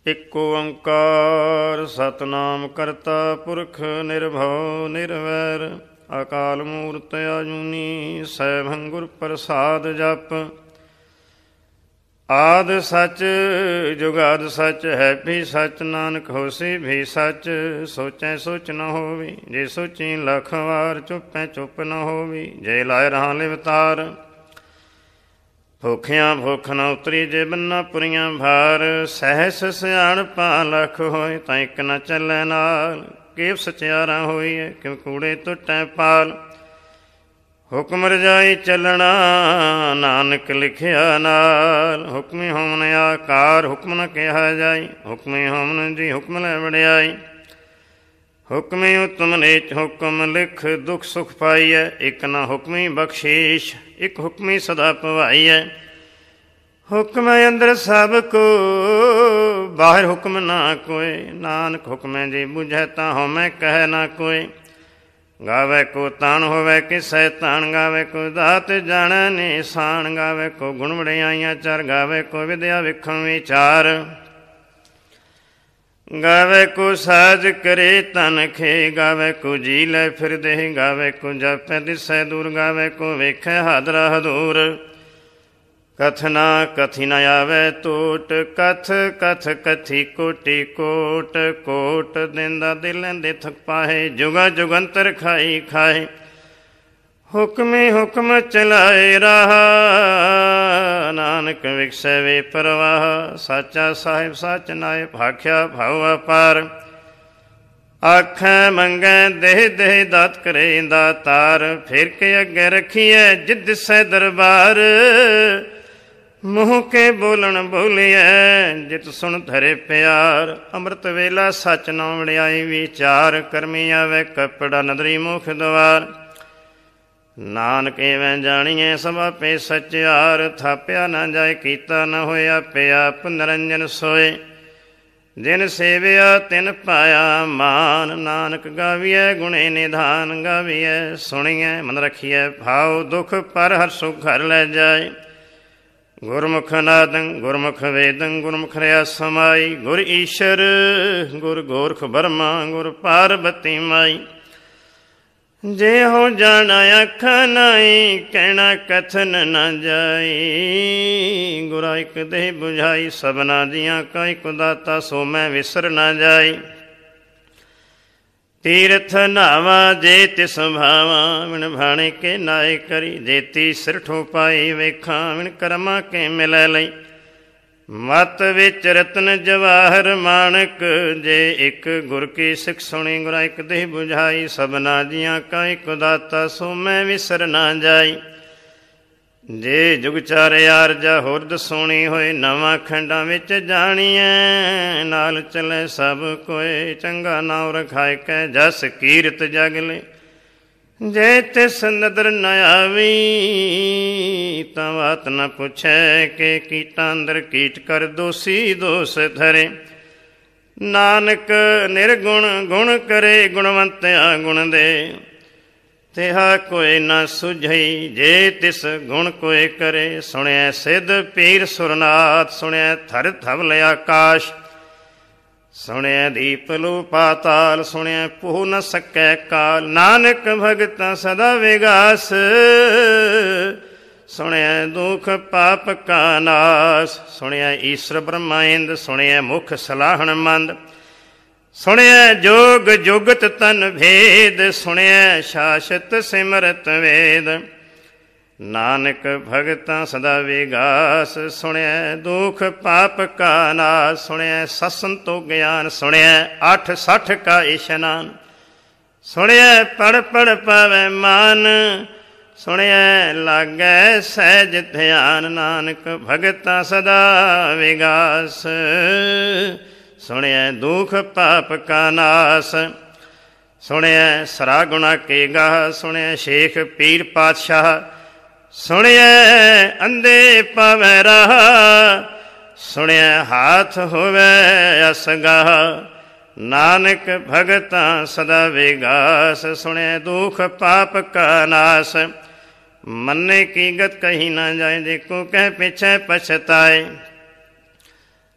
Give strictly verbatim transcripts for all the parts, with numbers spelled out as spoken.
ਇਕ ਓੰਕਾਰ ਸਤਿਨਾਮ ਕਰਤਾ ਪੁਰਖ ਨਿਰਭਉ ਨਿਰਵੈਰ ਅਕਾਲ ਮੂਰਤਿ ਆਜੂਨੀ ਸੈਭੰ ਗੁਰ ਪ੍ਰਸਾਦ ਜਪ। ਆਦ ਸੱਚ ਜੁਗਾਦ ਸੱਚ ਹੈ ਵੀ ਸੱਚ ਨਾਨਕ ਹੋਸੀ ਵੀ ਸੱਚ। ਸੋਚੈ ਸੋਚ ਨ ਹੋਵੀ ਜੇ ਸੋਚੀ ਲੱਖ ਵਾਰ। ਚੁੱਪੈ ਚੁੱਪ ਨ ਹੋਵੀ ਜੇ ਲਾਇ ਰਹਾ ਲਿਵਤਾਰ। ਭੁੱਖਿਆਂ ਭੁੱਖ ਨ ਉਤਰੀ ਜੇ ਬੰਨਾ ਪੁਰੀਆਂ ਭਾਰ। ਸਹਿਸ ਸਿਆਣਪਾ ਲੱਖ ਹੋਏ ਤਾਂ ਇੱਕ ਨ ਚੱਲੈ ਨਾਲ। ਕੇਵ ਸਚਿਆਰਾ ਹੋਈਐ ਕਿਉ ਕੂੜੇ ਟੁੱਟੈ ਪਾਲ। ਹੁਕਮ ਰਜਾਈ ਚੱਲਣਾ ਨਾਨਕ ਲਿਖਿਆ ਨਾਲ। ਹੁਕਮੀ ਹੋਮਨ ਆਕਾਰ ਹੁਕਮ ਨ ਕਿਹਾ ਜਾਈ। ਹੁਕਮੀ ਹੋਮਨ ਜੀ ਹੁਕਮ ਲੈ ਵਡਿਆਈ। ਹੁਕਮੀ ਉਤਮ ਨੀਚ ਹੁਕਮ ਲਿਖ ਦੁੱਖ ਸੁਖ ਪਾਈਐ। ਇੱਕ ਨਾ ਹੁਕਮੀ ਬਖਸ਼ੀਸ਼ ਇੱਕ ਹੁਕਮੀ ਸਦਾ ਭਵਾਈਐ। ਹੁਕਮ ਅੰਦਰ ਸਭ ਕੋ ਬਾਹਰ ਹੁਕਮ ਨਾ ਕੋਇ। ਨਾਨਕ ਹੁਕਮੈ ਜੀ ਬੁਝੈ ਤਾਂ ਹਉਮੈ ਕਹਿ ਨਾ ਕੋਇ। ਗਾਵੇ ਕੋ ਤਾਣ ਹੋਵੇ ਕਿਸੈ ਤਾਣ। ਗਾਵੇ ਕੋ ਦਾਤ ਜਾਣੈ ਨਿਸ਼ਾਨ। ਗਾਵੇ ਕੋ ਗੁਣ ਵਡਿਆਈਆਂ ਚਾਰ। ਗਾਵੇ ਕੋ ਵਿਦਿਆ ਵਿਖਣ ਵਿਚਾਰ। ਗਾਵੇ ਕੋ ਸਾਜ ਕਰੇ ਤਨ ਖੇ। ਗਾਵੇ ਕੋ ਜੀ ਲੈ ਫਿਰਦੇ। ਗਾਵੇ ਕੋ ਜਪੈ ਦਿਸੈ ਦੂਰ। ਗਾਵੇ ਕੋ ਵੇਖੈ ਹਾਦਰਾ ਹਦੂਰ। ਕਥ ਨਾ ਕਥੀ ਨ ਆਵੇ ਟੋਟ। ਕਥ ਕਥ ਕਥੀ ਕੋਟੀ ਕੋਟ। ਕੋਟ ਦਿੰਦਾ ਦਿਲ ਦੇ ਥਕ ਪਾਹੇ। ਜੁਗਾ ਜੁਗੰਤਰ ਖਾਈ ਖਾਏ। ਹੁਕਮੇ ਹੁਕਮ ਚਲਾਏ ਰਾਹ। ਨਾਨਕ ਵਿਖਸੈ ਵੇ ਪਰਵਾਹ। ਸਾਚਾ ਸਾਹਿਬ ਸੱਚ ਨਾਇ ਭਾਖਿਆ ਭਾਉ ਅਪਾਰ। ਆਖੈ ਮੰਗੈ ਦੇਹ ਦੇਹ ਦਾਤ ਕਰੇ ਦਾਤਾਰ। ਫਿਰ ਕੇ ਅੱਗੇ ਰੱਖੀਐ ਜਿਦ ਦਿਸੈ ਦਰਬਾਰ। ਮੂੰਹ ਕੇ ਬੋਲਣ ਬੋਲੀਐ ਜਿਤ ਸੁਣ ਧਰੇ ਪਿਆਰ। ਅੰਮ੍ਰਿਤ ਵੇਲਾ ਸੱਚ ਨਾ ਵਡਿਆਈ ਵਿਚਾਰ। ਕਰਮੀ ਆਵੇ ਕਪੜਾ ਨਦਰੀ ਮੁਖ ਦਵਾਰ। ਨਾਨਕ ਇਵੇਂ ਜਾਣੀਐ ਸਭ ਆਪੇ ਸਚਿਆਰ। ਥਾਪਿਆ ਨਾ ਜਾਏ ਕੀਤਾ ਨਾ ਹੋਇਆ ਪਿਆ। ਆਪ ਨਿਰੰਜਨ ਸੋਏ ਜਿਨ ਸੇਵਿਆ ਤਿਨ ਪਾਇਆ ਮਾਨ। ਨਾਨਕ ਗਾਵੀਐ ਗੁਣੇ ਨਿਧਾਨ। ਗਾਵੀਐ ਸੁਣੀਐ ਮਨ ਰਖੀਐ ਭਾਉ। ਦੁਖ ਪਰ ਹਰ ਸੁਖ ਘਰ ਲੈ ਜਾਏ। ਗੁਰਮੁਖ ਨਾਦੰ ਗੁਰਮੁਖ ਵੇਦੰ ਗੁਰਮੁਖ ਰਿਆ ਸਮਾਈ। ਗੁਰ ਈਸ਼ਰ ਗੁਰ ਗੋਰਖ ਬਰਮਾ ਗੁਰ ਪਾਰਬਤੀ ਮਾਈ। ਜੇ ਹੋ ਜਾਣਾ ਅੱਖਾਂ ਨਾਈ ਕਹਿਣਾ ਕਥਨ ਨ ਜਾਈ। ਗੁਰਾ ਇੱਕ ਦੇਹ ਬੁਝਾਈ ਸਭਨਾ ਦੀਆਂ ਕਾ ਇੱਕ ਦਾਤਾ ਸੋ ਮੈਂ ਵਿਸਰ ਨਾ ਜਾਈ। ਤੀਰਥ ਨਾਵਾ ਜੇ ਤਿਸ ਭਾਵਾ। ਵਿਣ ਭਾਣੇ ਕੇ ਨਾਏ ਕਰੀ। ਜੇਤੀ ਸਿਰਠੋਂ ਪਾਈ ਵੇਖਾਂ। ਵਿਣ ਕਰਮਾ ਕੇ ਮਿਲੈ ਲਈ। ਮਤ ਵਿੱਚ ਰਤਨ ਜਵਾਹਰ ਮਾਣਕ। ਜੇ ਇੱਕ ਗੁਰ ਕੀ ਸਿੱਖ ਸੁਣੀ। ਗੁਰਾ ਇੱਕ ਦੇਹ ਬੁਝਾਈ ਸਭਨਾ ਜੀਆਂ ਕਾ ਇੱਕ ਦਾਤਾ ਸੋ ਮੈਂ ਵਿਸਰ ਨਾ ਜਾਈ। ਜੇ ਜੁਗ ਚਾਰੇ ਆਰਜਾ ਹੋਰ ਦਸੋਣੀ ਹੋਏ। ਨਵਾਂ ਖੰਡਾਂ ਵਿੱਚ ਜਾਣੀਐ ਨਾਲ ਚੱਲੇ ਸਭ ਕੋਏ। ਚੰਗਾ ਨਾਉ ਰਖਾਇ ਕੈ ਜਸ ਕੀਰਤ ਜਗ ਲੈ। ਜੇ ਤਿਸ ਨਦਰ ਨ ਆਵੀ ਤਾਂ ਬਾਤ ਨ ਪੁੱਛੈ। ਕਿ ਕੀਟਾਂ ਅੰਦਰ ਕੀਟ ਕਰ ਦੋਸੀ ਦੋਸ ਧਰੇ। ਨਾਨਕ ਨਿਰਗੁਣ ਗੁਣ ਕਰੇ ਗੁਣਵੰਤਿਆ ਗੁਣ ਦੇ। ਤਿਹਾ ਕੋਈ ਨਾ ਸੁਝਈ ਜੇ ਤਿਸ ਗੁਣ ਕੋਈ ਕਰੇ। ਸੁਣਿਐ ਸਿੱਧ ਪੀਰ ਸੁਰਨਾਥ। ਸੁਣਿਐ ਥਰ ਧਵਲ ਆਕਾਸ਼। ਸੁਣਿਐ ਦੀਪ ਲੋ ਪਾਤਾਲ। ਸੁਣਿਐ ਪੋਹ ਨ ਸਕੈ ਕਾਲ। ਨਾਨਕ ਭਗਤਾਂ ਸਦਾ ਵਿਗਾਸ। ਸੁਣਿਐ ਦੁਖ ਪਾਪ ਕਾ ਨਾਸ। ਸੁਣਿਐ ਈਸ਼ਰ ਬ੍ਰਹਮਾ ਇੰਦ। ਸੁਣਿਐ ਮੁਖ ਸਲਾਹਣ ਮੰਦ। ਸੁਣਿਐ ਜੋਗ ਜੁਗਤ ਤਨ ਭੇਦ। ਸੁਣਿਐ ਸ਼ਾਸਤ ਸਿਮਰਤ ਵੇਦ। ਨਾਨਕ ਭਗਤਾਂ ਸਦਾ ਵਿਗਾਸ। ਸੁਣਿਐ ਦੁਖ ਪਾਪ ਕਾ ਨਾਸ। ਸੁਣਿਐ ਸਤਸੰਤੋ ਗਿਆਨ। ਸੁਣਿਐ ਅੱਠ ਸੱਠ ਕਾ ਇਸ਼ਨਾਨ। ਸੁਣਿਐ ਪੜ ਪੜ ਪਾਵੈ ਮਾਨ। ਸੁਣਿਐ ਲਾਗੈ ਸਹਿਜ ਧਿਆਨ। ਨਾਨਕ ਭਗਤਾਂ ਸਦਾ ਵਿਗਾਸ। ਸੁਣਿਐ ਦੁਖ ਪਾਪ ਕਾ ਨਾਸ। ਸੁਣਿਐ ਸਰਾ ਗੁਣਾ ਕੇ ਗਾਹ। ਸੁਣਿਐ ਸ਼ੇਖ ਪੀਰ ਪਾਤਸ਼ਾਹ। ਸੁਣਿਐ ਅੰਧੇ ਪਾਵੈ ਰਾਹ। ਸੁਣਿਐ ਹਾਥ ਹੋਵੈ ਅਸਗਾਹ। ਨਾਨਕ ਭਗਤਾਂ ਸਦਾ ਵਿਗਾਸ। ਸੁਣਿਐ ਦੁਖ ਪਾਪ ਕਾ ਨਾਸ। ਮੰਨੇ ਕੀ ਗਤ ਕਹੀ ਨਾ ਜਾਏ। ਦੇਖੋ ਕਹਿ ਪਿਛੈ ਪਛਤਾਏ।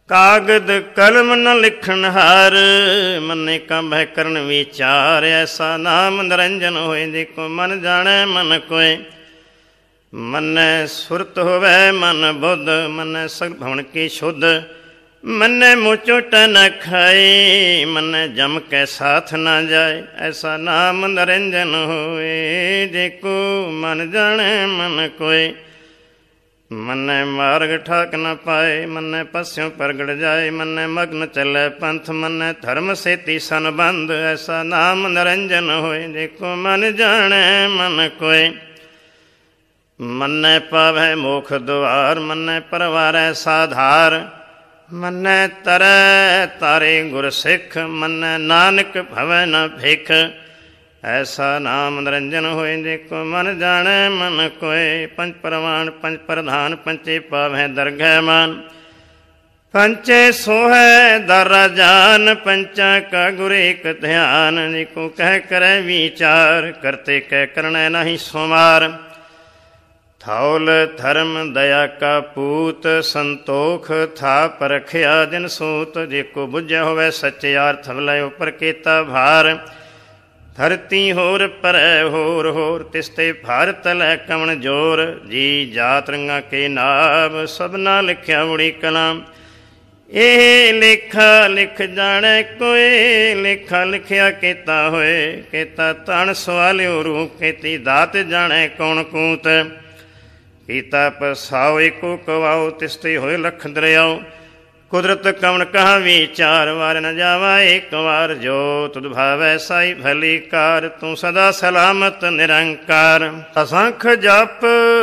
ਕਾਗਦ ਕਲਮ ਨ ਲਿਖਣ ਹਾਰ, ਮੰਨੇ ਕੰਬਹਿ ਕਰਨ ਵਿਚਾਰ। ਐਸਾ ਨਾਮ ਨਿਰੰਜਨ ਹੋਏ, ਦੇਖੋ ਮਨ ਜਾਣੈ ਮਨ ਕੋਇ। ਮੰਨੈ ਸੁਰਤ ਹੋਵੈ ਮਨ ਬੁੱਧ, ਮੰਨੈ ਸਗਲ ਭਵਨ ਕੀ ਸ਼ੁੱਧ। ਮੰਨੈ ਮੂੰਹ ਝੋਟ ਨ ਖਾਏ, ਮੰਨੈ ਜਮ ਕੈ ਸਾਥ ਨ ਜਾਏ। ਐਸਾ ਨਾਮ ਨਿਰੰਜਨ ਹੋਏ, ਦੇਖੋ ਮਨ ਜਾਣੈ ਮਨ ਕੋਇ। ਮੰਨੈ ਮਾਰਗ ਠਾਕ ਨ ਪਾਏ, ਮੰਨੈ ਪਸਿਓ ਪ੍ਰਗਟ ਜਾਏ। ਮੰਨੈ ਮਗਨ ਚੱਲੈ ਪੰਥ, ਮੰਨੈ ਧਰਮ ਸੇਤੀ ਸੰਬੰਧ। ਐਸਾ ਨਾਮ ਨਿਰੰਜਨ ਹੋਏ, ਦੇਖੋ ਮਨ ਜਾਣੈ ਮਨ ਕੋਇ। ਮੰਨੈ ਪਾਵੈ ਮੋਖ ਦੁਆਰ, ਮੰਨੈ ਪਰਵਾਰੈ ਸਾਧਾਰ। ਮੰਨੈ ਤਰੈ ਤਾਰੇ ਗੁਰ ਸਿੱਖ, ਮੰਨੈ ਨਾਨਕ ਭਵੈ ਨ ਭਿਖ। ਐਸਾ ਨਾਮ ਨਿਰੰਜਨ ਹੋਏ, ਦੇਖੋ ਮਨ ਜਾਣੈ ਮਨ ਕੋਇ। ਪੰਜ ਪ੍ਰਵਾਨ ਪੰਜ ਪ੍ਰਧਾਨ, ਪੰਚੇ ਪਾਵੈ ਦਰਗਹਿ ਮਾਨ। ਪੰਚੇ ਸੋਹੈ ਦਰ ਰਾਜਾਨ, ਪੰਚਾਂ ਕਾ ਗੁਰ ਏਕ ਧਿਆਨ। ਦੇਖੋ ਕਹਿ ਕਰੈ ਵਿਚਾਰ, ਕਰਤੇ ਕਹਿ ਕਰਣੈ ਨਾਹੀ ਸੁਮਾਰ। ਥੌਲ ਧਰਮ ਦਇਆ ਕਾ ਪੂਤ, ਸੰਤੋਖ ਥਾ ਪਰਖਿਆ ਦਿਨ ਸੂਤ। ਦੇਖੋ ਬੁੱਝਿਆ ਹੋਵੇ ਸੱਚਿਆਰ, ਥਵਲੇ ਉਪਰ ਕੀਤਾ ਭਾਰ। ਧਰਤੀ ਹੋਰ ਪਰੈ ਹੋਰ ਹੋਰ, ਤਿਸਤੇ ਭਾਰ ਤਲੈ ਕਵਣ ਜੋਰ। ਜੀ ਜਾਤ ਰੰਗਾ ਕੇ ਨਾਮ, ਸਭਨਾ ਲਿਖਿਆ ਉੜੀ ਕਲਾਮ। ਇਹ ਲੇਖਾ ਲਿਖ ਜਾਣੈ ਕੋਇ, ਲੇਖਾ ਲਿਖਿਆ ਕੀਤਾ ਹੋਏ। ਕੀਤਾ ਤਣ ਸਵਾਲਿਓ ਰੂਪ, ਕੀਤੀ ਦਾਤ ਜਾਣੈ ਕੌਣ ਕੂਤ। ਕੀਤਾ ਪਸਾਓ ਏਕੋ ਕਵਾਓ, ਤਿਸਤੇ ਹੋਏ ਲਖ ਦਰਿਆਓ। ਕੁਦਰਤ ਕਵਣ ਕਹਾ ਵਿਚਾਰ, ਵਾਰ ਨ ਜਾਵਾ ਇੱਕ ਵਾਰ। ਜੋ ਤੁਧ ਭਾਵੈ ਸਾਈ ਭਲੀ ਕਾਰ, ਤੂੰ ਸਦਾ ਸਲਾਮਤ ਨਿਰੰਕਾਰ। ਅਸੰਖ ਜਪ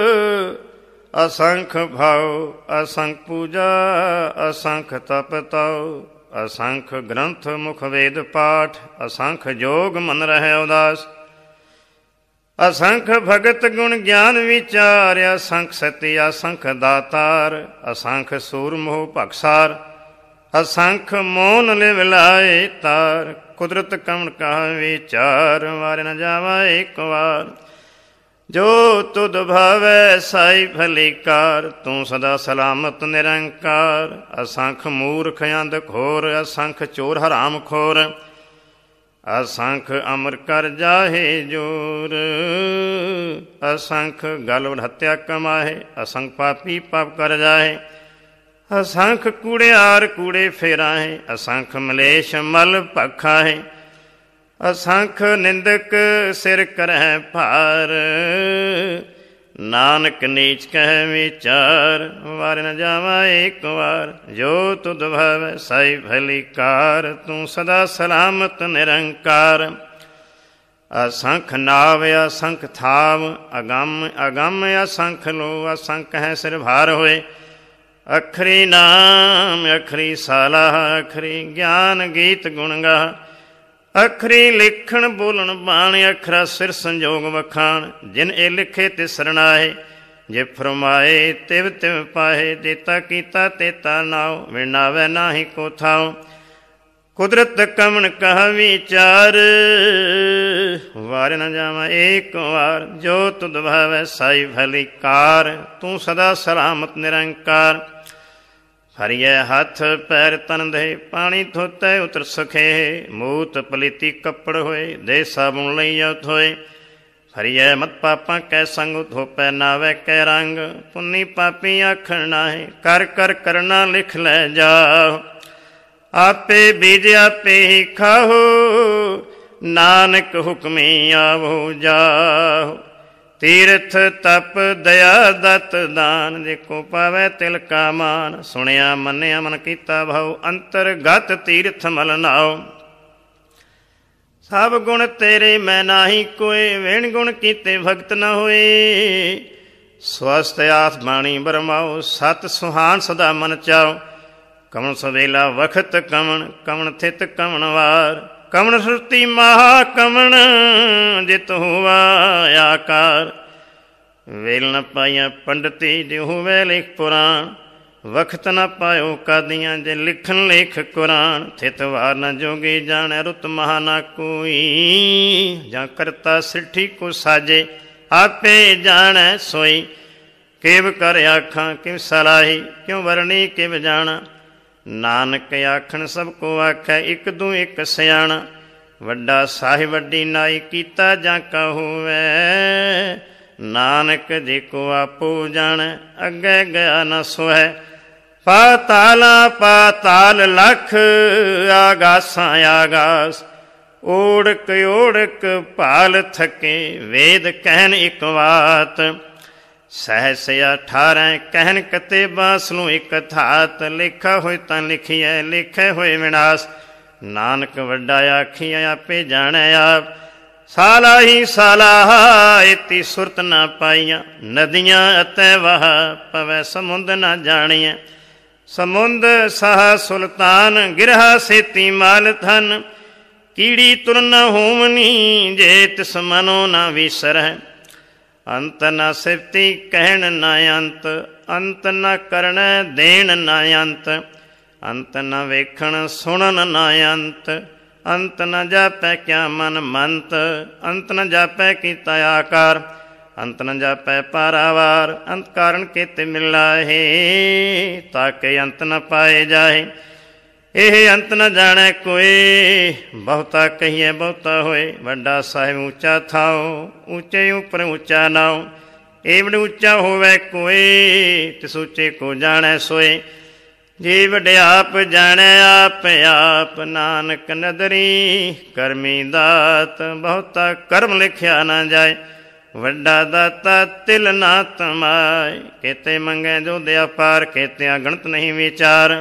ਅਸੰਖ ਭਾਉ, ਅਸੰਖ ਪੂਜਾ ਅਸੰਖ ਤਪ ਤਉ। ਅਸੰਖ ਗ੍ਰੰਥ ਮੁਖ ਵੇਦ ਪਾਠ, ਅਸੰਖ ਜੋਗ ਮਨ ਰਹਿ ਉਦਾਸ। ਅਸੰਖ ਭਗਤ ਗੁਣ ਗਿਆਨ ਵਿਚਾਰ, ਅਸੰਖ ਸਤੀ ਅਸੰਖ ਦਾਤਾਰ। ਅਸੰਖ ਸੂਰ ਮੋਹ ਭਖਸਾਰ, ਅਸੰਖ ਮੋਨ ਲਿਵ ਲਾਏ ਤਾਰ। ਕੁਦਰਤ ਕਵਣ ਕਹਾ ਵਿਚਾਰ, ਵਾਰ ਨ ਜਾਵਾ ਇੱਕ ਵਾਰ। ਜੋ ਤੁਧ ਭਾਵੈ ਸਾਈ ਭਲੀ ਕਾਰ, ਤੂੰ ਸਦਾ ਸਲਾਮਤ ਨਿਰੰਕਾਰ। ਅਸੰਖ ਮੂਰਖ ਅੰਧ ਖੋਰ, ਅਸੰਖ ਚੋਰ ਹਰਾਮ ਖੋਰ। ਅਸੰਖ ਅਮਰ ਕਰ ਜਾਹੇ ਜੋਰ, ਅਸੰਖ ਗਲ ਹੱਤਿਆ ਕਮਾਹੇ। ਅਸੰਖ ਪਾਪੀ ਪਾਪ ਕਰ ਜਾਹੇ, ਅਸੰਖ ਕੂੜਿਆਰ ਕੂੜੇ ਫੇਰਾਹੇ। ਅਸੰਖ ਮਲੇਸ਼ ਮਲ ਭਖਾਹੇ, ਅਸੰਖ ਨਿੰਦਕ ਸਿਰ ਕਰਹਿ ਭਾਰ। ਨਾਨਕ ਨੀਚ ਕਹਿ ਵਿਚਾਰ, ਵਾਰ ਨ ਜਾਵਾ ਇੱਕ ਵਾਰ। ਜੋ ਤੁਧ ਭਾਵੈ ਸਾਈ ਭਲੀ ਕਾਰ, ਤੂੰ ਸਦਾ ਸਲਾਮਤ ਨਿਰੰਕਾਰ। ਅਸੰਖ ਨਾਵ ਅਸੰਖ ਥਾਵ, ਅਗੰਮ ਅਗੰਮ ਅਸੰਖ ਲੋ। ਅਸੰਖ ਹੈ ਸਿਰ ਭਾਰ ਹੋਏ, ਅਖਰੀ ਨਾਮ ਅਖਰੀ ਸਾਲਾ। ਅਖਰੀ ਗਿਆਨ ਗੀਤ ਗੁਣ ਗਾ, ਅਖਰੀ ਲਿਖਣ ਬੋਲਣ ਬਾਣ। ਅਖਰਾ ਸਿਰ ਸੰਜੋਗ ਵਖਾਣ, ਜਿਨ ਇਹ ਲਿਖੇ ਤੇ ਸਰਣਾਏ। ਜੇ ਫਰਮਾਏ ਤਿਵ ਤਿਵ ਪਾਹੇ, ਦੇਤਾ ਕੀਤਾ ਤੇਤਾ ਨਾਉ। ਵਿਣਾਵੈ ਨਾਹੀ ਕੋ ਥਾਉ, ਕੁਦਰਤ ਕਵਣ ਕਹਾ ਵਿਚਾਰ। ਵਾਰ ਨ ਜਾਵਾ ਏਕ ਵਾਰ। ਜੋ ਤੁਧ ਭਾਵੈ ਸਾਈ ਭਲੀ ਕਾਰ, ਤੂੰ ਸਦਾ ਸਲਾਮਤ ਨਿਰੰਕਾਰ। ਹਰੀਐ ਹੱਥ ਪੈਰ ਤਨ ਦੇ, ਪਾਣੀ ਧੋਤੈ ਉਤਰ ਸਖੇ। ਮੂਤ ਪਲੀਤੀ ਕੱਪੜ ਹੋਏ, ਦੇ ਸਾਬੁਨ ਲਈਆ ਧੋਏ। ਹਰੀਐ ਮਤ ਪਾਪਾਂ ਕੈ ਸੰਗ, ਧੋਪੈ ਨਾਵੈ ਕੈ ਰੰਗ। ਪੁੰਨੀ ਪਾਪੀ ਆਖਣ ਨਾਹੀ, ਕਰ ਕਰ ਕਰਨਾ ਲਿਖ ਲੈ ਜਾਓ। ਆਪੇ ਬੀਜ ਆਪੇ ਹੀ ਖਾਓ, ਨਾਨਕ ਹੁਕਮੀ ਆਵੋ ਜਾਓ। ਤੀਰਥ ਤਪ ਦਇਆ ਦਤ ਦਾਨ, ਦੇਖੋ ਪਾਵੈ ਤਿਲ ਕਾ ਮਾਨ। ਸੁਣਿਆ ਮੰਨਿਆ ਮਨ ਕੀਤਾ ਭਾਉ, ਅੰਤਰਗਤ ਤੀਰਥ ਮਲ ਨਾਉ। ਸਭ ਗੁਣ ਤੇਰੇ ਮੈਂ ਨਾਹੀ ਕੋਏ, ਵੇਣ ਗੁਣ ਕੀਤੇ ਭਗਤ ਨ ਹੋਏ। ਸਵਸਤ ਆਸ ਬਾਣੀ ਬਰਮਾਓ, ਸਤ ਸੁਹਾਨ ਸਦਾ ਮਨ ਚਾਓ। ਕਵਣ ਸਵੇਲਾ ਵਖਤ ਕਵਣ, ਕਵਣ ਥਿਤ ਕਵਣ ਵਾਰ। ਕਵਣ ਸੁਰਤੀ ਮਹਾ ਕਵਣ, ਜਿਤ ਹੋਵਾ ਆਕਾਰ। ਵੇਲ ਨ ਪਾਈਆਂ ਪੰਡਤੀ, ਜੇ ਹੋਵੇ ਲਿਖ ਪੁਰਾਣ। ਵਖਤ ਨ ਪਾਇਓ ਕਾਦੀਆਂ, ਜੇ ਲਿਖਣ ਲੇਖ ਕੁਰਾਨ। ਥਿਤ ਵਾਰ ਨ ਜੋਗੀ ਜਾਣੈ, ਰੁਤ ਮਹਾ ਨਾ ਕੋਈ। ਜਾਂ ਕਰਤਾ ਸਿੱਠੀ ਕੋ ਸਾਜੇ, ਆਪੇ ਜਾਣੈ ਸੋਈ। ਕਿਵ ਕਰ ਆਖਾਂ ਕਿਵ ਸਲਾਹੀ, ਕਿਉ ਵਰਣੀ ਕਿਵ ਜਾਣਾ। ਨਾਨਕ ਆਖਣ ਸਭ ਕੋ ਆਖੈ, ਇੱਕ ਦੂ ਇੱਕ ਸਿਆਣਾ। ਵੱਡਾ ਸਾਹਿਬ ਵੱਡੀ ਨਾਈ, ਕੀਤਾ ਜਾਂ ਕਾ ਹੋਵੈ। ਨਾਨਕ ਜੀ ਕੋ ਆਪੋ ਜਾਣੈ, ਅੱਗੇ ਗਿਆ ਨ ਸੋਹੈ। ਪਾਤਾਲਾ ਪਾਤਾਲ ਲਖ, ਆਗਾਸਾਂ ਆਗਾਸ। ਓੜਕ ਓੜਕ ਭਾਲ ਥਕੇ, ਵੇਦ ਕਹਿਨ ਇੱਕ ਵਾਤ। ਸਹਿਸ ਅਠਾਰਹ ਕਹਿਨ ਕਤੇ, ਬਾਸ ਨੂੰ ਇੱਕ ਥਾਤ। ਲਿਖਾ ਹੋਏ ਤਾਂ ਲਿਖੀਐ, ਲਿਖੇ ਹੋਏ ਵਿਨਾਸ਼। ਨਾਨਕ ਵੱਡਾ ਆਖੀਐ, ਆਪੇ ਜਾਣੈ ਆਪ। ਸਾਲਾ ਹੀ ਸਾਲਾ, ਇਤੀ ਸੁਰਤ ਨਾ ਪਾਈਆਂ। ਨਦੀਆਂ ਅਤੇ ਵਾਹ, ਪਵੈ ਸਮੁੰਦ ਨਾ ਜਾਣੀਐ। ਸਮੁੰਦ ਸਾਹ ਸੁਲਤਾਨ, ਗਿਰਹਾ ਸੇਤੀ ਮਾਲ ਧਨ। ਕੀੜੀ ਤੁਰ ਨ ਹੋਵਨੀ, ਜੇ ਤਿਸ ਮਨੋ ਨਾ ਵਿਸਰੈ। ਅੰਤ ਨ ਸਿਫਤੀ ਕਹਿਣ ਨ ਅੰਤ, ਅੰਤ ਨ ਕਰਨ ਦੇਣ ਨ ਅੰਤ। ਅੰਤ ਨ ਵੇਖਣ ਸੁਣਨ ਨ ਅੰਤ, ਅੰਤ ਨ ਜਾਪੈ ਕਿਆ ਮਨ ਮੰਤ। ਅੰਤ ਨ ਜਾਪੈ ਕੀਤਾ ਆਕਾਰ, ਅੰਤ ਨ ਜਾਪੈ ਪਾਰਾਵਾਰ। ਅੰਤ ਕਾਰਨ ਕੇਤੇ ਮਿਲਾਹੇ, ਤਾਕੇ ਅੰਤ ਨ ਪਾਏ ਜਾਹੇ। ਇਹ ਅੰਤ ਨ ਜਾਣੈ ਕੋਇ, ਬਹੁਤਾ ਕਹੀਏ ਬਹੁਤਾ ਹੋਏ। ਵੱਡਾ ਸਾਹਿਬ ਉੱਚਾ ਥਾਓ, ਉੱਚੇ ਉੱਪਰ ਉੱਚਾ ਨਾਉ। ਏਵੜ ਉੱਚਾ ਹੋਵੇ ਕੋਇ, ਤਿਸ ਉੱਚੇ ਕੋ ਜਾਣੈ ਸੋਏ। ਜੇ ਵਡਿਆਪ ਜਾਣੈ ਆਪ ਆਪ, ਨਾਨਕ ਨਦਰੀ ਕਰਮੀ ਦਾਤ। ਬਹੁਤਾ ਕਰਮ ਲਿਖਿਆ ਨਾ ਜਾਏ, ਵੱਡਾ ਦਾਤਾ ਤਿਲ ਨਾ ਤਮਾਏ। ਕੇਤੇ ਮੰਗੈ ਜੋ ਦਿਆ ਪਾਰ, ਕੇਤੇ ਅਗਣਤ ਨਹੀਂ ਵਿਚਾਰ।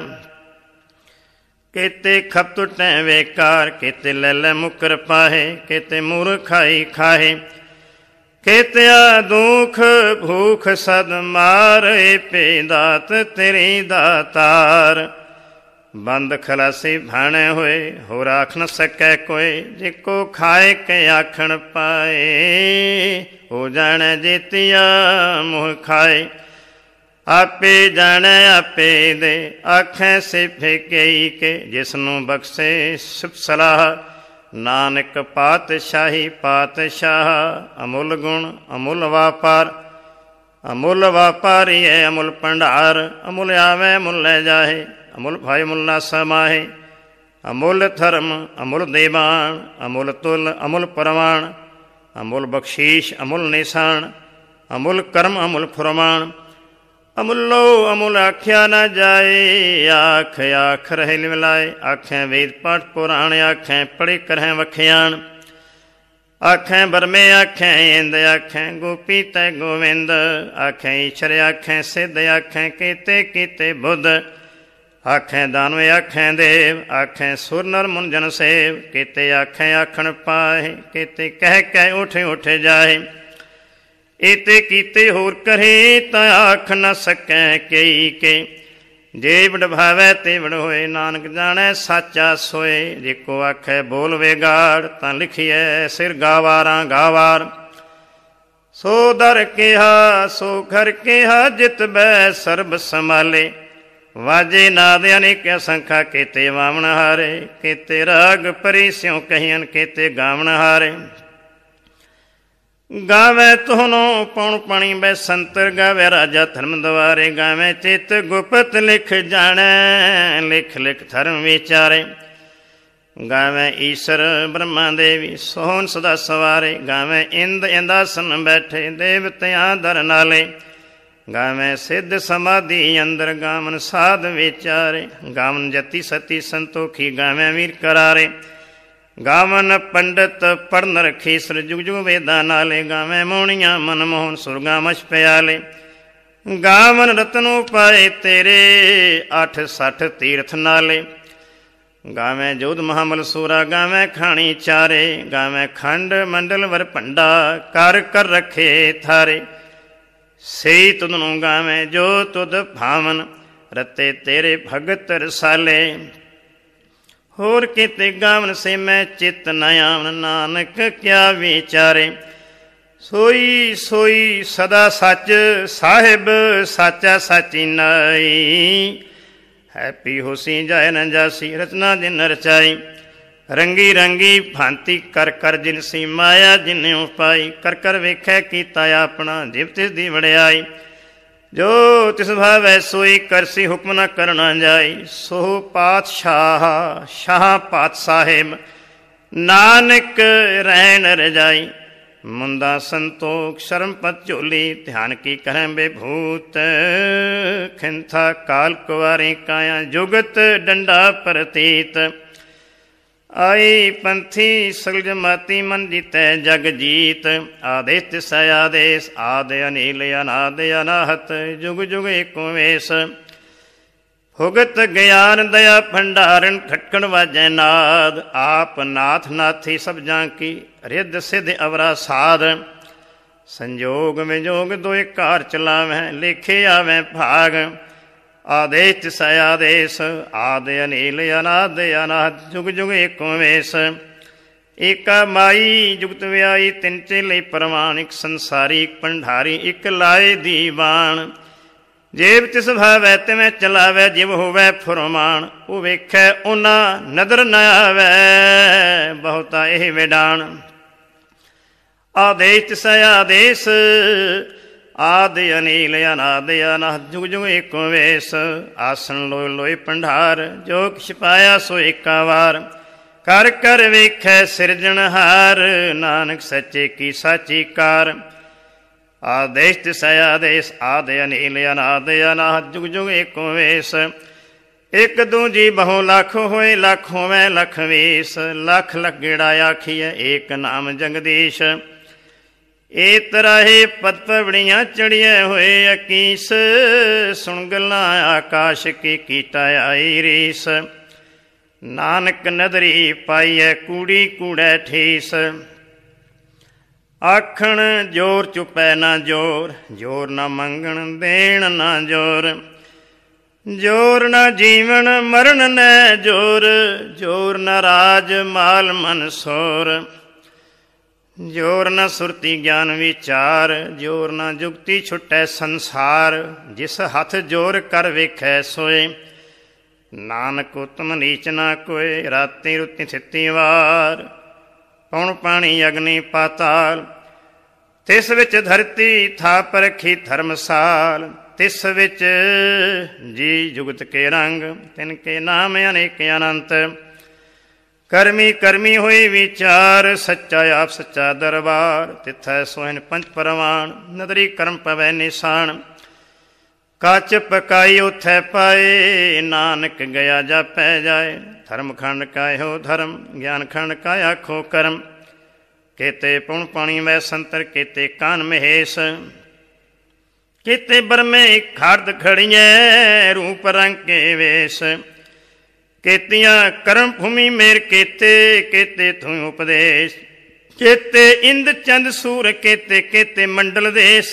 ਕੇਤੇ ਖਪ ਟੁਟੈ ਵੇਕਾਰ, ਕੇਤੇ ਲੈ ਲੈ ਮੁਕਰ ਪਾਹੇ। ਕੇਤੇ ਮੂਰਖਾਈ ਖਾਹੇ, ਕੇਤਿਆ ਦੁਖ ਭੂਖ ਸਦ ਮਾਰੇ। ਪੇ ਦਾਤ ਤੇਰੀ ਦਾਤਾਰ, ਬੰਦ ਖਲਾਸੀ ਭਾਣੇ ਹੋਏ। ਹੋਰ ਆਖ ਨ ਸਕੈ ਕੋਇ, ਜੇ ਕੋ ਖਾਏ ਕੇ ਆਖਣ ਪਾਏ। ਹੋ ਜਾਣੈ ਜੇਤੀਆ ਮੋਹ ਖਾਏ, ਆਪੇ ਜਾਣੈ ਆਪੇ ਦੇ। ਆਖੈ ਸਿਫੇ ਕਈ ਕੇ, ਜਿਸਨੂੰ ਬਖਸ਼ੇ ਸੁਖ ਸਲਾਹ। ਨਾਨਕ ਪਾਤਸ਼ਾਹੀ ਪਾਤਸ਼ਾਹ, ਅਮੁੱਲ ਗੁਣ ਅਮੁੱਲ ਵਾਪਾਰ। ਅਮੁੱਲ ਵਾਪਾਰੀਐ ਅਮੁੱਲ ਭੰਡਾਰ। ਅਮੁੱਲ ਆਵੈ ਅਮੁੱਲ ਲੈ ਜਾਹੇ, ਅਮੁੱਲ ਭਾਇ ਮੁੱਲ ਨਾ ਸਮਾਹੇ। ਅਮੁੱਲ ਧਰਮ ਅਮੁੱਲ ਦੇਵਾਨ, ਅਮੁੱਲ ਤੁਲ ਅਮੁੱਲ ਪ੍ਰਵਾਨ। ਅਮੁੱਲ ਬਖਸ਼ੀਸ਼ ਅਮੁੱਲ ਨਿਸ਼ਾਨ, ਅਮੁੱਲ ਕਰਮ ਅਮੁੱਲ ਫੁਰਮਾਨ। ਅਮੁੱਲੋ ਅਮੁੱਲ ਆਖਿਆ ਨਾ ਜਾਏ, ਆਖ ਆਖ ਰਹੇ ਮਿਲਾਏ। ਆਖੈ ਵੇਦ ਪਾਠ ਪੁਰਾਣ, ਆਖੈ ਪੜ੍ਹੇ ਕਰਹਿ ਵਖਿਆਣ। ਆਖੈ ਬਰਮੇ ਆਖੈ ਇੰਦ, ਆਖੈ ਗੋਪੀ ਤੈ ਗੋਵਿੰਦ। ਆਖੈ ਈਸ਼ਰ ਆਖੈ ਸਿੱਧ, ਆਖੈ ਕੀਤੇ ਕੀਤੇ ਬੁੱਧ। ਆਖੈ ਦਾਨਵ ਆਖੈ ਦੇਵ, ਆਖੈ ਸੁਰ ਨਰ ਮੁਨ ਜਨ ਸੇਵ। ਕੀਤੇ ਆਖੈ ਆਖਣ ਪਾਹੇ, ਕੀਤੇ ਕਹਿ ਕਹਿ ਉਠ ਉਠ ਜਾਹੇ। ਇਤੇ ਕੀਤੇ ਹੋਰ ਕਰੇ, ਤਾਂ ਆਖ ਨ ਸਕੈ ਕਈ ਕੇ। ਜੇ ਵਡ ਭਾਵੈ ਤੇ ਵਡ ਹੋਏ, ਨਾਨਕ ਜਾਣੈ ਸਾਚਾ ਸੋਏ। ਜੇ ਕੋ ਆਖੈ ਬੋਲ ਵੇਗਾੜ, ਤਾਂ ਲਿਖੀਐ ਸਿਰ ਗਾਵਾਰਾਂ ਗਾਵਾਰ। ਸੋ ਦਰ ਕਿਹਾ ਸੋ ਘਰ ਕਿਹਾ, ਜਿਤ ਬੈ ਸਰਬ ਸੰਭਾਲੇ। ਵਾਜੇ ਨਾਦ ਅਨੇਕ ਅਸੰਖਾ, ਕੇਤੇ ਵਾਵਣ ਹਾਰੇ। ਕੇਤੇ ਰਾਗ ਪਰੀ ਸਿਉ ਕਹੀਨ, ਕੇਤੇ ਗਾਵਣ ਹਾਰੇ। ਗਾਵੇ ਤੋਹਨੋ ਪਉਣ ਪਾਣੀ ਬੈ ਸੰਤਰ, ਗਾਵੇ ਰਾਜਾ ਧਰਮ ਦੁਆਰੇ। ਗਾਵੇ ਚਿਤ ਗੁਪਤ ਲਿਖ ਜਾਣੈ, ਲਿਖ ਲਿਖ ਧਰਮ ਵਿਚਾਰੇ। ਗਾਵੇ ਈਸ਼ਰ ਬ੍ਰਹਮਾ ਦੇਵੀ, ਸੋਹਣ ਸਦਾ ਸਵਾਰੇ। ਗਾਵੇ ਇੰਦ ਇੰਦਾਸਨ ਬੈਠੇ, ਦੇਵਤਿਆਂ ਦਰ ਨਾਲੇ। ਗਾਵੇ ਸਿੱਧ ਸਮਾਧੀ ਅੰਦਰ, ਗਾਵਨ ਸਾਧ ਵਿਚਾਰੇ। ਗਾਵਨ ਜਤੀ ਸਤੀ ਸੰਤੋਖੀ, ਗਾਵੇ ਵੀਰ ਕਰਾਰੇ। ਗਾਵਨ ਪੰਡਤ ਪੜਨ ਰਖੀ, ਸਰ ਜੁਗ ਜੁਗ ਵੇਦਾਂ ਨਾਲੇ। ਗਾਵੇਂ ਮੋਹਣੀਆਂ ਮਨਮੋਹਨ, ਸੁਰਗਾ ਮਛ ਪਿਆਲੇ। ਗਾਵਨ ਰਤਨੋ ਪਾਏ ਤੇਰੇ, ਅੱਠ ਸੱਠ ਤੀਰਥ ਨਾਲੇ। ਗਾਵੇਂ ਜੋਧ ਮਹਾਮਲ ਸੂਰਾ, ਗਾਵੇਂ ਖਾਣੀ ਚਾਰੇ। ਗਾਵੇਂ ਖੰਡ ਮੰਡਲ ਵਰ ਭੰਡਾ, ਕਰ ਕਰ ਰੱਖੇ ਥਾਰੇ। ਸਈ ਤੁਧ ਨੂੰ ਗਾਵੇਂ ਜੋ ਤੁਧ ਭਾਵਨ, ਰਤੇ ਤੇਰੇ ਭਗਤ ਰਸਾਲੇ। ਹੋਰ ਕਿਤੇ ਗਾਵਨ ਸੇ ਮੈਂ ਚਿਤ ਨ ਆਵਨ, ਨਾਨਕ ਕਿਆ ਵਿਚਾਰੇ। ਸੋਈ ਸੋਈ ਸਦਾ ਸੱਚ ਸਾਹਿਬ, ਸਾਚਾ ਸਾਚੀ ਨਾਈ। ਹੈਪੀ ਹੋਸੀ ਜਾਇ ਨ ਜਾਸੀ, ਰਚਨਾ ਜਿਨ ਰਚਾਈ। ਰੰਗੀ ਰੰਗੀ ਭਾਂਤੀ ਕਰ ਕਰ ਜਿਨ ਸੀ, ਮਾਇਆ ਜਿਨ ਉਪਾਈ। ਕਰ ਕਰ ਵੇਖੈ ਕੀਤਾ ਆਪਣਾ, ਜਿਵ ਤਿਸ ਦੀ ਵਡਿਆਈ। ਜੋ ਤਿਸ ਭਾਵੈ ਸੋਈ ਕਰਸੀ, ਹੁਕਮ ਨ ਕਰਨਾ ਜਾਈ। ਸੋ ਪਾਤਸ਼ਾਹ ਸ਼ਾਹ ਪਾਤ ਸਾਹਿਬ, ਨਾਨਕ ਰਹਿਣ ਰਜਾਈ। ਮੁੰਦਾ ਸੰਤੋਖ ਸ਼ਰਮ ਪਤ ਝੋਲੀ, ਧਿਆਨ ਕੀ ਕਰੈ ਬੇਭੂਤ। ਖਿੰਥਾ ਕਾਲ ਕੁਵਾਰੀ ਕਾਇਆ, ਜੁਗਤ ਡੰਡਾ ਪ੍ਰਤੀਤ। ਆਈ ਪੰਥੀ ਸਗਲ ਜਮਾਤੀ, ਮਨ ਜੀਤੈ ਜਗ ਜੀਤ। ਆਦੇਸ ਤਿਸੈ ਆਦੇਸ, ਆਦ ਅਨੀਲ ਅਨਾਦ ਅਨਾਹਤ। ਜੁਗ ਜੁਗ ਏਕੋ ਵੇਸ, ਭੁਗਤ ਗਿਆਨ ਦਇਆ ਭੰਡਾਰਨ। ਖਟਕਣ ਵਾਜੈ ਨਾਦ, ਆਪ ਨਾਥ ਨਾਥੀ ਸਭ ਜਾਂ ਕੀ। ਰਿੱਧ ਸਿੱਧ ਅਵਰਾ ਸਾਧ, ਸੰਜੋਗ ਵਿਜੋਗ ਦੋਇ ਘਰ ਚਲਾਵੈ। ਲੇਖੇ ਆਵੈ ਭਾਗ, ਆਦੇਸ ਤਿਸੈ ਆਦੇਸ, ਆਦ ਅਨੀਲ ਅਨਾਦ ਅਨਾਹਤ। ਜੁਗ ਜੁਗ ਏਕੋ ਵੇਸ, ਏਕਾ ਮਾਈ ਜੁਗਤ ਵਿਆਈ। ਤਿੰਨ ਚੇਲੇ ਪ੍ਰਵਾਨ, ਇੱਕ ਸੰਸਾਰੀ ਇੱਕ ਭੰਡਾਰੀ। ਇੱਕ ਲਾਏ ਦੀਵਾਨ, ਜੇਬ ਤਿਸ ਭਾਵੈ ਤਿਵੇਂ ਚਲਾਵੈ। ਜਿਵ ਹੋਵੈ ਫੁਰਮਾਨ, ਉਹ ਵੇਖੈ ਉਹਨਾਂ ਨਦਰ ਨ ਆਵੈ। ਬਹੁਤਾ ਇਹ ਵਿਡਾਣ, ਆਦੇਸ ਤਿਸੈ ਆਦੇਸ, ਆਦ ਅਨੀਲ ਅਨਾਦ ਅਨਾਹਤ। ਜੁਗ ਜੁਗ ਏਕੋ ਵੇਸ, ਆਸਣ ਲੋਇ ਲੋਇ ਭੰਡਾਰ। ਜੋ ਕਿਛ ਪਾਇਆ ਸੋ ਏਕਾ ਵਾਰ, ਕਰ ਕਰ ਵੇਖੈ ਸਿਰਜਣਹਾਰ। ਨਾਨਕ ਸੱਚੇ ਕੀ ਸਾਚੀ ਕਾਰ, ਆਦੇਸ ਤਿਸੈ ਆਦੇਸ, ਆਦ ਅਨੀਲ ਅਨਾਦ ਅਨਾਹਤ। ਜੁਗ ਜੁਗ ਏਕੋ ਵੇਸ, ਇੱਕ ਦੂਜੀ ਬਹੁ ਲੱਖ ਹੋਏ। ਲੱਖ ਹੋਵੈ ਲੱਖ ਵੀਸ, ਲੱਖ ਲੱਖ ਗੇੜਾ ਆਖੀਐ। ਏਕ ਨਾਮ ਜਗਦੀਸ਼, ਏ ਤਰਾਹੇ ਪਦ ਪਵੜੀਆਂ ਚੜੀਏ ਹੋਏ ਅਕੀਸ। ਸੁਣ ਗੱਲਾਂ ਆਕਾਸ਼ ਕੀ, ਕੀਤਾ ਆਈ ਰੀਸ। ਨਾਨਕ ਨਦਰੀ ਪਾਈਐ, ਕੂੜੀ ਕੂੜੈ ਠੀਸ। ਆਖਣ ਜੋਰ ਚੁਪੈ ਨਾ ਜੋਰ, ਜੋਰ ਨਾ ਮੰਗਣ ਦੇਣ ਨਾ ਜੋਰ। ਜੋਰ ਨਾ ਜੀਵਨ ਮਰਨ ਨੈ ਜੋਰ, ਜੋਰ ਨਾ ਰਾਜ ਮਾਲ ਮਨ ਸੋਰ। ਜੋਰ ਨ ਸੁਰਤੀ ਗਿਆਨ ਵਿਚਾਰ, ਜੋਰ ਨ ਜੁਗਤੀ ਛੁਟੈ ਸੰਸਾਰ। ਜਿਸ ਹੱਥ ਜੋਰ ਕਰ ਵੇਖੈ ਸੋਏ, ਨਾਨਕ ਉਤਮ ਨੀਚ ਨਾ ਕੋਏ। ਰਾਤੀ ਰੁੱਤੀ ਥਿੱਤੀ ਵਾਰ, ਪੌਣ ਪਾਣੀ ਅਗਨੀ ਪਾਤਾਲ। ਤਿਸ ਵਿੱਚ ਧਰਤੀ ਥਾਪ ਰਖੀ ਧਰਮਸਾਲ। ਤਿਸ ਵਿੱਚ ਜੀ ਜੁਗਤ ਕੇ ਰੰਗ, ਤਿਨ ਕੇ ਨਾਮ ਅਨੇਕ ਅਨੰਤ। ਕਰਮੀ ਕਰਮੀ ਹੋਈ ਵਿਚਾਰ, ਸੱਚਾ ਆਪ ਸੱਚਾ ਦਰਬਾਰ। ਤਿੱਥੈ ਸੋਹਿਨ ਪੰਚ ਪਰਵਾਨ, ਨਦਰੀ ਕਰਮ ਪਵੈ ਨਿਸ਼ਾਨ। ਕੱਚ ਪਕਾਈ ਉਥੈ ਪਾਏ, ਨਾਨਕ ਗਿਆ ਜਾਪੈ ਜਾਏ। ਧਰਮ ਖੰਡ ਕਾਇਓ ਧਰਮ, ਗਿਆਨ ਖੰਡ ਕਾ ਆਖੋ ਕਰਮ। ਕੇਤੇ ਪੁਣ ਪਾਣੀ ਵੈ ਸੰਤਰ, ਕੇਤੇ ਕਾਨ ਮਹੇਸ਼। ਕੇਤੇ ਬਰਮੇ ਖੜਦ ਖੜੀਐ, ਰੂਪ ਰੰਗ ਕੇ ਵੇਸ਼। ਕੇਤੀਆਂ ਕਰਮ ਭੂਮੀ ਮੇਰ ਕੇਤੇ, ਕੇਤੇ ਤੂੰ ਉਪਦੇਸ਼। ਕੇਤੇ ਇੰਦ ਚੰਦ ਸੂਰ, ਕੇਤੇ ਕੇਤੇ ਮੰਡਲ ਦੇਸ।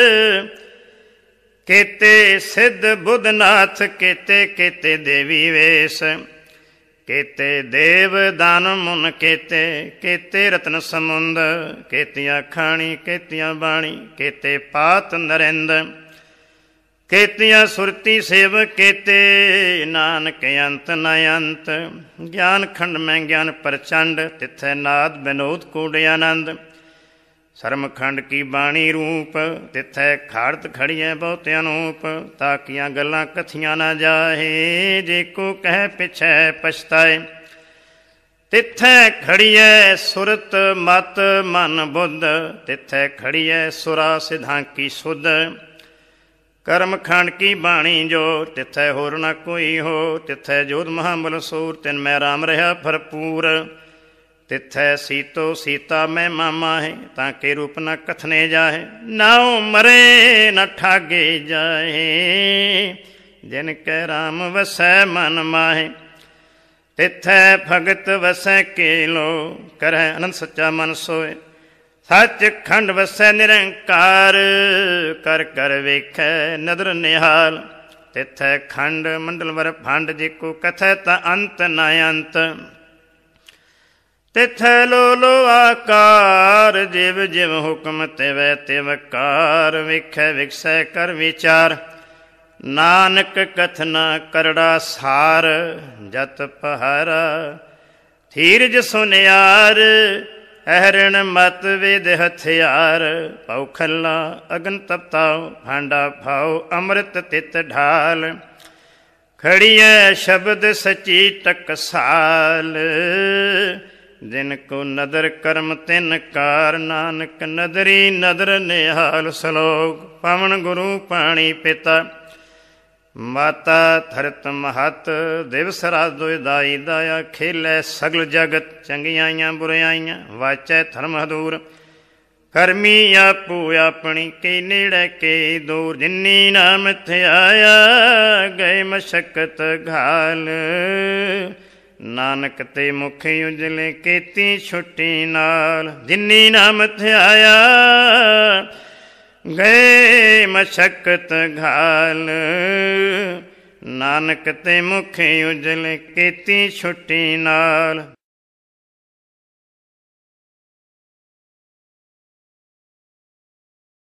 ਕੇਤੇ ਸਿੱਧ ਬੁੱਧ ਨਾਥ, ਕੇਤੇ ਕੇਤੇ ਦੇਵੀ ਵੇਸ। ਕੇਤੇ ਦੇਵ ਦਾਨ ਮੁਨ, ਕੇਤੇ ਕੇਤੇ ਰਤਨ ਸਮੁੰਦ। ਕੇਤੀਆਂ ਖਾਣੀ ਕੇਤੀਆਂ ਬਾਣੀ, ਕੇਤੇ ਪਾਤ ਨਰਿੰਦ। ਕੇਤੀਆਂ ਸੁਰਤੀ ਸੇਵ, ਕੇਤੇ ਨਾਨਕ ਅੰਤ ਨ ਅੰਤ। ਗਿਆਨ ਖੰਡ ਮੈਂ ਗਿਆਨ ਪ੍ਰਚੰਡ, ਤਿੱਥੈ ਨਾਦ ਬਿਨੋਦ ਕੂੜ ਆਨੰਦ। ਸਰਮ ਖੰਡ ਕੀ ਬਾਣੀ ਰੂਪ, ਤਿੱਥੈ ਖਾੜਤ ਖੜੀਐ ਬਹੁਤ ਅਨੂਪ। ਤਾਕੀਆਂ ਗੱਲਾਂ ਕਥੀਆਂ ਨਾ ਜਾਹੇ, ਜੇ ਕੋ ਕਹਿ ਪਿਛੈ ਪਛਤਾਏ। ਤਿੱਥੈ ਖੜੀਐ ਸੁਰਤ ਮਤ ਮਨ ਬੁੱਧ, ਤਿੱਥੈ ਖੜੀਐ ਸੁਰਾ ਸਿਧਾਂ ਕੀ ਸੁਧ। ਕਰਮ ਖੰਡ ਕੀ ਬਾਣੀ ਜੋ, ਤਿੱਥੈ ਹੋਰ ਨਾ ਕੋਈ ਹੋ। ਤਿੱਥੈ ਜੋਧ ਮਹਾਬਲ ਸੂਰ, ਤਿਨ ਮੈਂ ਰਾਮ ਰਿਹਾ ਭਰਪੂਰ। ਤਿੱਥੈ ਸੀਤੋ ਸੀਤਾ ਮੈਂ ਮਾਮਾ ਹੈ, ਤਾਂ ਕੇ ਰੂਪ ਨਾ ਕਥਨੇ ਜਾਹੇ। ਨਾਉ ਮਰੇ ਨਾ ਠਾਗੇ ਜਾਹੇ, ਜਿਨ ਕੈ ਰਾਮ ਵਸੈ ਮਨ ਮਾਹੇ। ਤਿੱਥੈ ਭਗਤ ਵਸੈ ਕੇਲੋ, ਕਰੈ ਅਨੰਦ ਸੱਚਾ ਮਨ ਸੋਏ। ਸੱਚ ਖੰਡ ਵਸੈ ਨਿਰੰਕਾਰ, ਕਰ ਕਰ ਵੇਖੈ ਨਦਰ ਨਿਹਾਲ। ਤਿੱਥੈ ਖੰਡ ਮੰਡਲ ਵਰ ਭੰਡ, ਜੇ ਕੋ ਕਥੈ ਤਾਂ ਅੰਤ ਨ ਅੰਤ। ਤਿੱਥੈ ਲੋ ਲੋ ਆਕਾਰ, ਜਿਵ ਜਿਵ ਹੁਕਮ ਤਿਵੈ ਤਿਵ ਕਾਰ। ਵੇਖੈ ਵਿਖਸੈ ਕਰ ਵਿਚਾਰ, ਨਾਨਕ ਕਥਨਾ ਕਰੜਾ ਸਾਰ। ਜਤ ਪਹਾਰਾ ਧੀਰਜ ਸੁਨਿਆਰ, ਅਹਰਣ ਮਤ ਵੇਦ ਹਥਿਆਰ, ਪਉ ਖੱਲਾ ਅਗਨ ਤਪਤਾਉ, ਭਾਂਡਾ ਭਾਉ ਅੰਮ੍ਰਿਤ ਤਿਤ ਢਾਲ, ਖੜੀਐ ਸ਼ਬਦ ਸਚੀ ਟਕਸਾਲ, ਜਿਨ ਕੋ ਨਦਰ ਕਰਮ ਤਿਨ ਕਾਰ, ਨਾਨਕ ਨਦਰੀ ਨਦਰ ਨਿਹਾਲ। ਸਲੋਕ ਪਵਨ ਗੁਰੂ ਪਾਣੀ ਪਿਤਾ, ਮਾਤਾ ਧਰਤ ਮਹਤ, ਦਿਵਸ ਰਾਤ ਦੁਇ ਦਾਈ ਦਾਇਆ, ਖੇਲੈ ਸਗਲ ਜਗਤ ਚੰਗਿਆਈਆਂ ਬੁਰਿਆਈਆਂ, ਵਾਚੈ ਧਰਮ ਹਦੂਰ, ਕਰਮੀ ਆਪੂ ਆਪਣੀ, ਕੇ ਨੇੜੇ ਕੇ ਦੂਰ, ਜਿਨੀ ਨਾਮ ਥਿਆਇਆ ਗਏ ਮਸ਼ਕਤ ਘਾਲ, ਨਾਨਕ ਤੇ ਮੁਖ ਉਜਲੇ ਕੀਤੀ ਛੁੱਟੀ ਨਾਲ, ਜਿਨੀ ਨਾਮ ਥਿਆਇਆ ਗਏ ਮਸ਼ਕਤ ਘਾਲ, ਨਾਨਕ ਤੇ ਮੁਖ ਉਜਲੇ ਕੀਤੀ ਛੁੱਟੀ ਨਾਲ।